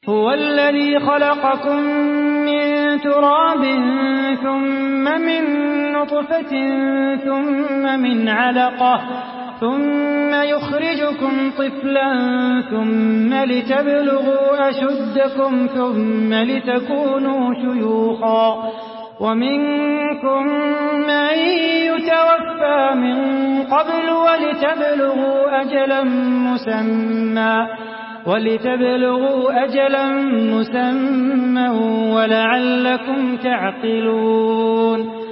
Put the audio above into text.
هو الذي خلقكم من تراب ثم من نطفة ثم من علقة ثم يخرجكم طفلا ثم لتبلغوا أشدكم ثم لتكونوا شيوخا ومنكم من يتوفى من قبل ولتبلغوا أجلا مسمى ولعلكم تعقلون